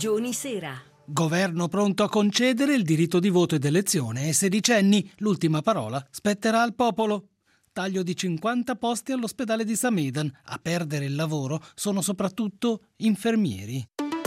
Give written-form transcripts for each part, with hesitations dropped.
Grigioni Sera. Governo pronto a concedere il diritto di voto ed elezione ai sedicenni. L'ultima parola spetterà al popolo. Taglio di 50 posti all'ospedale di Samedan. A perdere il lavoro sono soprattutto infermieri.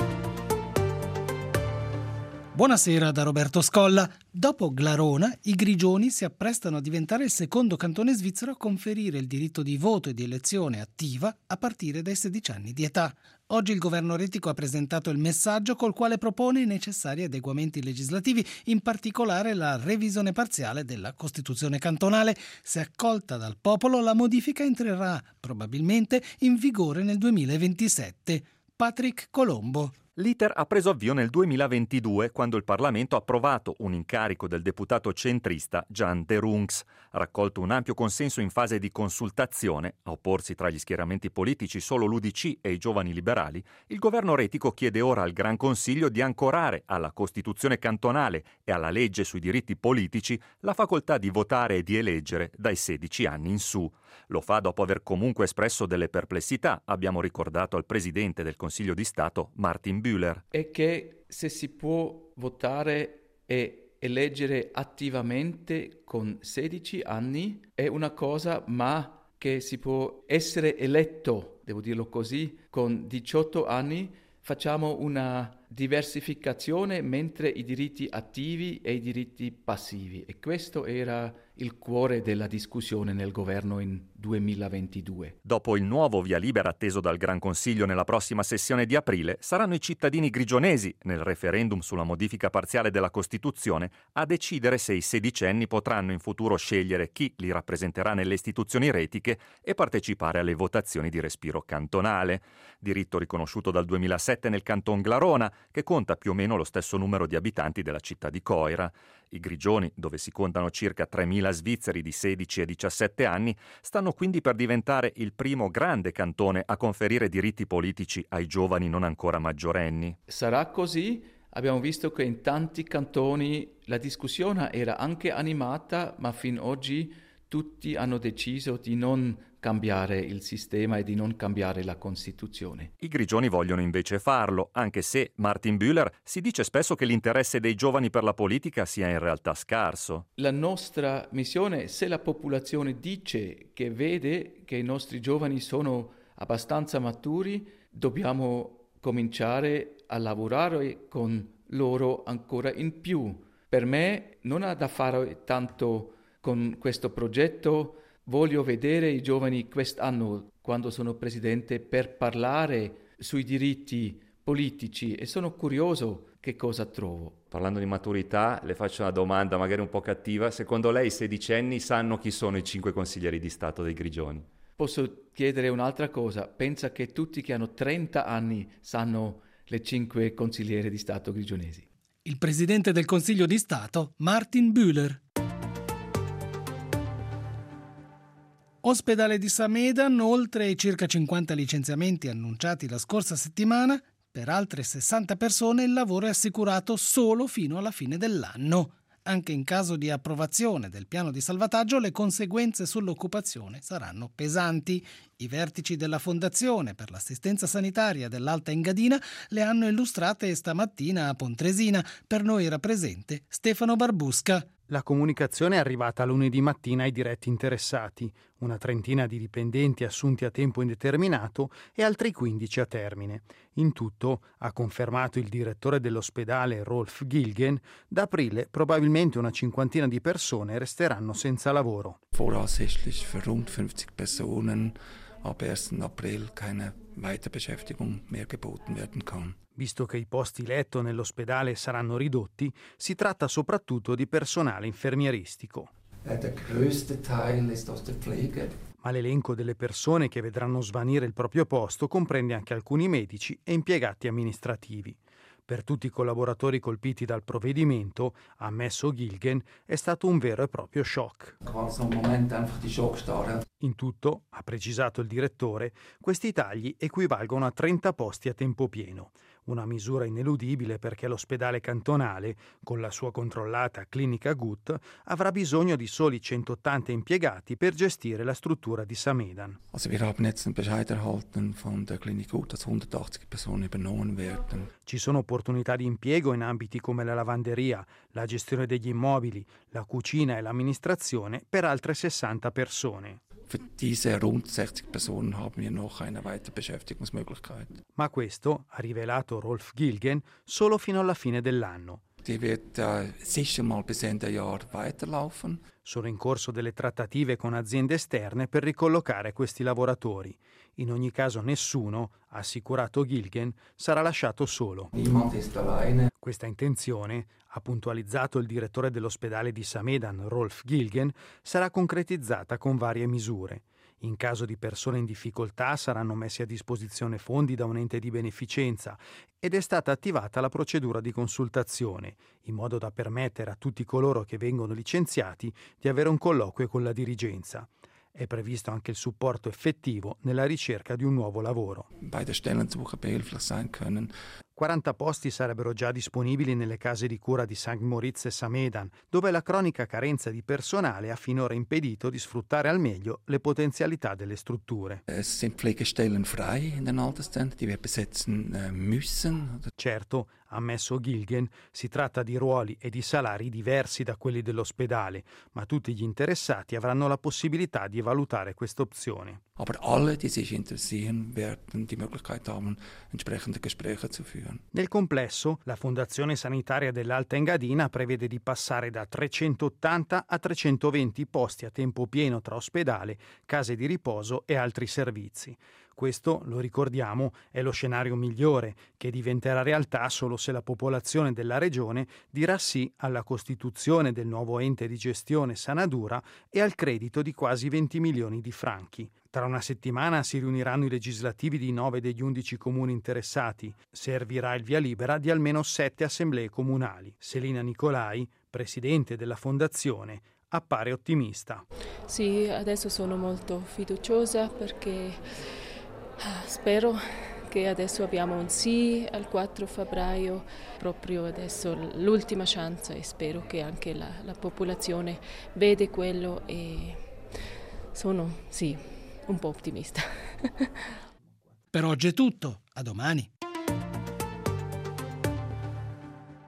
Buonasera da Roberto Scolla. Dopo Glarona, i Grigioni si apprestano a diventare il secondo cantone svizzero a conferire il diritto di voto e di elezione attiva a partire dai 16 anni di età. Oggi il governo retico ha presentato il messaggio col quale propone i necessari adeguamenti legislativi, in particolare la revisione parziale della Costituzione cantonale. Se accolta dal popolo, la modifica entrerà probabilmente in vigore nel 2027. Patrick Colombo. L'iter ha preso avvio nel 2022 quando il Parlamento ha approvato un incarico del deputato centrista Jan de Rungs. Ha raccolto un ampio consenso in fase di consultazione. A opporsi tra gli schieramenti politici solo l'UDC e i giovani liberali, il governo retico chiede ora al Gran Consiglio di ancorare alla Costituzione cantonale e alla legge sui diritti politici la facoltà di votare e di eleggere dai 16 anni in su. Lo fa dopo aver comunque espresso delle perplessità, abbiamo ricordato al Presidente del Consiglio di Stato Martin Bühler. È che se si può votare e eleggere attivamente con 16 anni è una cosa, ma che si può essere eletto, devo dirlo così, con 18 anni, facciamo una diversificazione mentre i diritti attivi e i diritti passivi. E questo era il cuore della discussione nel governo in 2022. Dopo il nuovo via libera atteso dal Gran Consiglio nella prossima sessione di aprile, saranno i cittadini grigionesi, nel referendum sulla modifica parziale della Costituzione, a decidere se i sedicenni potranno in futuro scegliere chi li rappresenterà nelle istituzioni retiche e partecipare alle votazioni di respiro cantonale. Diritto riconosciuto dal 2007 nel canton Glarona, che conta più o meno lo stesso numero di abitanti della città di Coira. I Grigioni, dove si contano circa 3.000 svizzeri di 16 e 17 anni, stanno quindi per diventare il primo grande cantone a conferire diritti politici ai giovani non ancora maggiorenni. Sarà così? Abbiamo visto che in tanti cantoni la discussione era anche animata, ma fin oggi tutti hanno deciso di non cambiare il sistema e di non cambiare la Costituzione. I Grigioni vogliono invece farlo, anche se Martin Bühler si dice spesso che l'interesse dei giovani per la politica sia in realtà scarso. La nostra missione, se la popolazione dice che vede che i nostri giovani sono abbastanza maturi, dobbiamo cominciare a lavorare con loro ancora in più. Per me non ha da fare tanto con questo progetto. Voglio vedere i giovani quest'anno, quando sono presidente, per parlare sui diritti politici e sono curioso che cosa trovo. Parlando di maturità, le faccio una domanda magari un po' cattiva. Secondo lei i sedicenni sanno chi sono i 5 consiglieri di Stato dei Grigioni? Posso chiedere un'altra cosa? Pensa che tutti che hanno 30 anni sanno le 5 consiglieri di Stato grigionesi. Il Presidente del Consiglio di Stato, Martin Bühler. Ospedale di Samedan, oltre ai circa 50 licenziamenti annunciati la scorsa settimana, per altre 60 persone il lavoro è assicurato solo fino alla fine dell'anno. Anche in caso di approvazione del piano di salvataggio, le conseguenze sull'occupazione saranno pesanti. I vertici della Fondazione per l'assistenza sanitaria dell'Alta Engadina le hanno illustrate stamattina a Pontresina. Per noi era presente Stefano Barbusca. La comunicazione è arrivata lunedì mattina ai diretti interessati, una trentina di dipendenti assunti a tempo indeterminato e altri 15 a termine. In tutto, ha confermato il direttore dell'ospedale Rolf Gilgen, da aprile probabilmente una cinquantina di persone resteranno senza lavoro. Voraussichtlich für rund 50 Personen ab 1. April keine Weiterbeschäftigung mehr geboten werden kann. Visto che i posti letto nell'ospedale saranno ridotti, si tratta soprattutto di personale infermieristico. Der größte Teil ist aus der Pflege. Ma l'elenco delle persone che vedranno svanire il proprio posto comprende anche alcuni medici e impiegati amministrativi. Per tutti i collaboratori colpiti dal provvedimento, ha ammesso Gilgen, è stato un vero e proprio shock. In tutto, ha precisato il direttore, questi tagli equivalgono a 30 posti a tempo pieno. una misura ineludibile perché l'ospedale cantonale, con la sua controllata clinica Gut, avrà bisogno di soli 180 impiegati per gestire la struttura di Samedan. Also wir haben jetzt einen Bescheid erhalten von der Klinik Gut, dass 180 Personen übernommen werden. Ci sono opportunità di impiego in ambiti come la lavanderia, la gestione degli immobili, la cucina e l'amministrazione per altre 60 persone. Für diese rund 60 Personen haben wir noch eine weitere Beschäftigungsmöglichkeit. Ma questo, ha rivelato Rolf Gilgen, solo fino alla fine dell'anno. Die wird sicher mal bis Ende Jahr weiterlaufen. Sono in corso delle trattative con aziende esterne per ricollocare questi lavoratori. In ogni caso nessuno, ha assicurato Gilgen, sarà lasciato solo. Niemand ist alleine. Questa intenzione, ha puntualizzato il direttore dell'ospedale di Samedan, Rolf Gilgen, sarà concretizzata con varie misure. In caso di persone in difficoltà saranno messi a disposizione fondi da un ente di beneficenza ed è stata attivata la procedura di consultazione, in modo da permettere a tutti coloro che vengono licenziati di avere un colloquio con la dirigenza. È previsto anche il supporto effettivo nella ricerca di un nuovo lavoro. Bei der Stellensuche behilflich sein können. 40 posti sarebbero già disponibili nelle case di cura di St. Moritz e Samedan, dove la cronica carenza di personale ha finora impedito di sfruttare al meglio le potenzialità delle strutture. Es sind Pflegestellen frei in den Alterszentren, die wir besetzen müssen. Certo, ha ammesso Gilgen, si tratta di ruoli e di salari diversi da quelli dell'ospedale, ma tutti gli interessati avranno la possibilità di valutare questa opzione. Aber alle, die sich interessieren, werden die Möglichkeit haben, entsprechende Gespräche zu führen. Nel complesso, la Fondazione Sanitaria dell'Alta Engadina prevede di passare da 380 a 320 posti a tempo pieno tra ospedale, case di riposo e altri servizi. Questo, lo ricordiamo, è lo scenario migliore, che diventerà realtà solo se la popolazione della regione dirà sì alla costituzione del nuovo ente di gestione Sanadura e al credito di quasi 20 milioni di franchi. Tra una settimana si riuniranno i legislativi di 9 degli 11 comuni interessati. Servirà il via libera di almeno 7 assemblee comunali. Selina Nicolai, presidente della fondazione, appare ottimista. Sì, adesso sono molto fiduciosa perché spero che adesso abbiamo un sì al 4 febbraio, proprio adesso l'ultima chance, e spero che anche la popolazione vede quello e sono sì un po' ottimista. Per oggi è tutto, a domani.